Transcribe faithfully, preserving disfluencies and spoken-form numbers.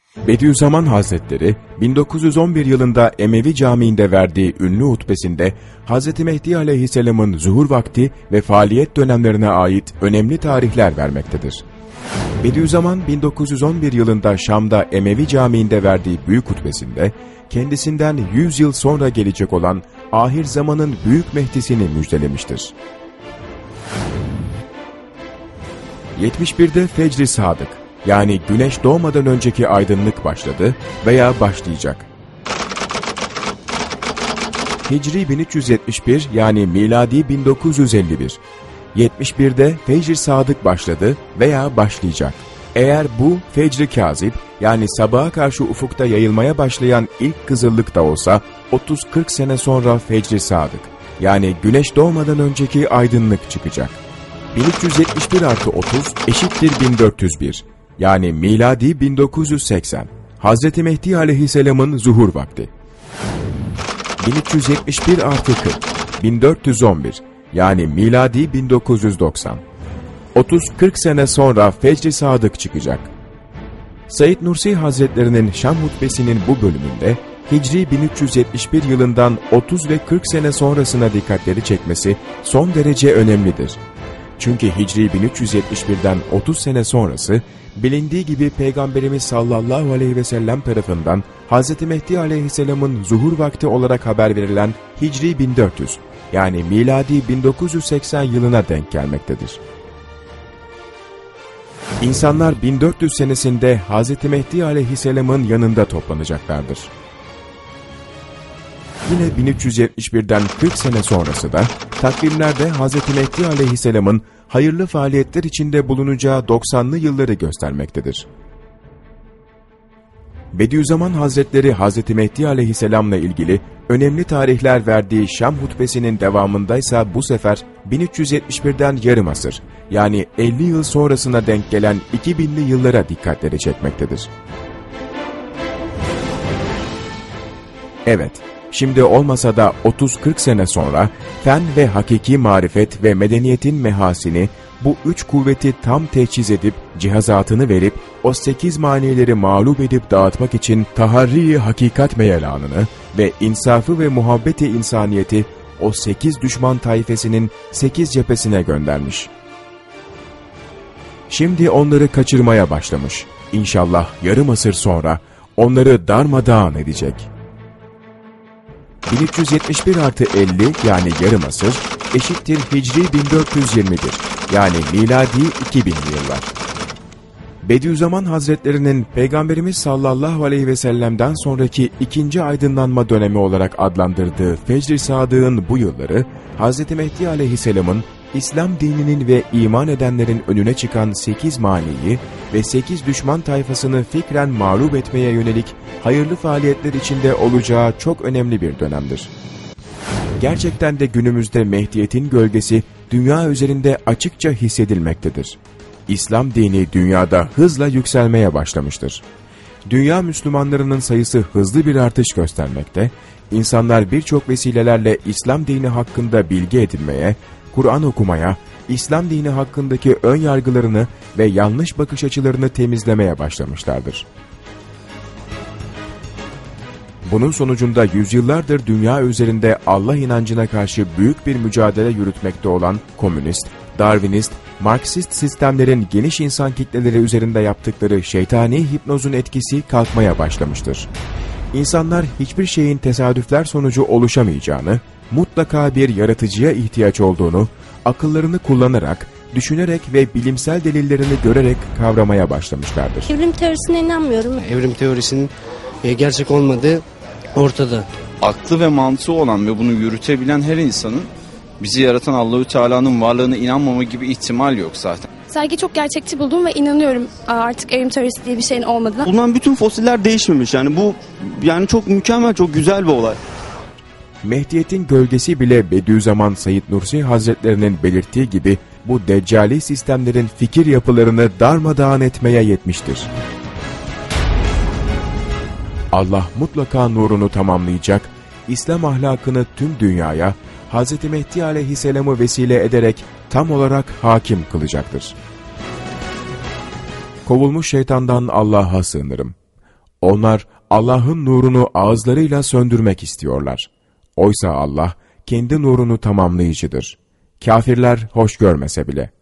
Bediüzzaman Hazretleri bin dokuz yüz on bir yılında Emevi Camii'nde verdiği ünlü hutbesinde Hz. Mehdi Aleyhisselam'ın zuhur vakti ve faaliyet dönemlerine ait önemli tarihler vermektedir. Bediüzzaman bin dokuz yüz on bir yılında Şam'da Emevi Camii'nde verdiği büyük hutbesinde kendisinden yüz yıl sonra gelecek olan ahir zamanın büyük Mehdi'sini müjdelemiştir. yetmiş birde Fecr-i Sadık, yani güneş doğmadan önceki aydınlık başladı veya başlayacak. Hicri bin üç yüz yetmiş bir yani miladi bin dokuz yüz elli bir. yetmiş birde Fecr-i Sadık başladı veya başlayacak. Eğer bu Fecr-i Kazib yani sabaha karşı ufukta yayılmaya başlayan ilk kızıllık da olsa otuz kırk sene sonra Fecr-i Sadık yani güneş doğmadan önceki aydınlık çıkacak. bin üç yüz yetmiş bir artı otuz eşittir bin dört yüz bir. Yani miladi bin dokuz yüz seksen. Hazreti Mehdi Aleyhisselam'ın zuhur vakti. bin üç yüz yetmiş bir artı kırk. bin dört yüz on bir. Yani miladi bin dokuz yüz doksan. otuz kırk sene sonra Fecr-i Sadık çıkacak. Said Nursi Hazretlerinin Şam hutbesinin bu bölümünde Hicri bin üç yüz yetmiş bir yılından otuz ve kırk sene sonrasına dikkatleri çekmesi son derece önemlidir. Çünkü Hicri bin üç yüz yetmiş birden otuz sene sonrası, bilindiği gibi Peygamberimiz sallallahu aleyhi ve sellem tarafından Hz. Mehdi Aleyhisselam'ın zuhur vakti olarak haber verilen Hicri bin dört yüz, yani miladi bin dokuz yüz seksen yılına denk gelmektedir. İnsanlar bin dört yüz senesinde Hz. Mehdi Aleyhisselam'ın yanında toplanacaklardır. Yine bin üç yüz yetmiş birden kırk sene sonrası da takvimlerde Hz. Mehdi Aleyhisselam'ın hayırlı faaliyetler içinde bulunacağı doksanlı yılları göstermektedir. Bediüzzaman Hazretleri Hz. Mehdi Aleyhisselam'la ilgili önemli tarihler verdiği Şam hutbesinin devamındaysa bu sefer bin üç yüz yetmiş birden yarım asır yani elli yıl sonrasına denk gelen iki binli yıllara dikkatleri çekmektedir. Evet, şimdi olmasa da otuz kırk sene sonra fen ve hakiki marifet ve medeniyetin mehasini bu üç kuvveti tam teçhiz edip cihazatını verip o sekiz manileri mağlup edip dağıtmak için taharri-i hakikat meyelanını ve insafı ve muhabbeti insaniyeti o sekiz düşman taifesinin sekiz cephesine göndermiş. Şimdi onları kaçırmaya başlamış. İnşallah yarım asır sonra onları darmadağın edecek. bin üç yüz yetmiş bir artı elli yani yarım asır eşittir Hicri bin dört yüz yirmi bir yani miladi iki binli yıllar. Bediüzzaman Hazretlerinin Peygamberimiz sallallahu aleyhi ve sellem'den sonraki ikinci aydınlanma dönemi olarak adlandırdığı Fecr-i Sadık'ın bu yılları Hz. Mehdi Aleyhisselam'ın İslam dininin ve iman edenlerin önüne çıkan sekiz maniyi ve sekiz düşman tayfasını fikren mağlup etmeye yönelik hayırlı faaliyetler içinde olacağı çok önemli bir dönemdir. Gerçekten de günümüzde Mehdiyet'in gölgesi dünya üzerinde açıkça hissedilmektedir. İslam dini dünyada hızla yükselmeye başlamıştır. Dünya Müslümanlarının sayısı hızlı bir artış göstermekte, insanlar birçok vesilelerle İslam dini hakkında bilgi edinmeye, Kur'an okumaya, İslam dini hakkındaki ön yargılarını ve yanlış bakış açılarını temizlemeye başlamışlardır. Bunun sonucunda yüzyıllardır dünya üzerinde Allah inancına karşı büyük bir mücadele yürütmekte olan komünist, Darwinist, Marksist sistemlerin geniş insan kitleleri üzerinde yaptıkları şeytani hipnozun etkisi kalkmaya başlamıştır. İnsanlar hiçbir şeyin tesadüfler sonucu oluşamayacağını, mutlaka bir yaratıcıya ihtiyaç olduğunu, akıllarını kullanarak, düşünerek ve bilimsel delillerini görerek kavramaya başlamışlardır. Evrim teorisine inanmıyorum. Evrim teorisinin gerçek olmadığı ortada. Aklı ve mantığı olan ve bunu yürütebilen her insanın bizi yaratan Allahü Teala'nın varlığına inanmama gibi ihtimal yok zaten. Sergi çok gerçekçi buldum ve inanıyorum artık evrim teorisi diye bir şeyin olmadığına. Bulunan bütün fosiller değişmemiş. Yani bu yani çok mükemmel, çok güzel bir olay. Mehdiyet'in gölgesi bile Bediüzzaman Said Nursi Hazretlerinin belirttiği gibi bu deccali sistemlerin fikir yapılarını darmadağın etmeye yetmiştir. Allah mutlaka nurunu tamamlayacak, İslam ahlakını tüm dünyaya Hz. Mehdi Aleyhisselam'ı vesile ederek tam olarak hakim kılacaktır. Kovulmuş şeytandan Allah'a sığınırım. Onlar Allah'ın nurunu ağızlarıyla söndürmek istiyorlar. Oysa Allah kendi nurunu tamamlayıcıdır. Kafirler hoş görmese bile.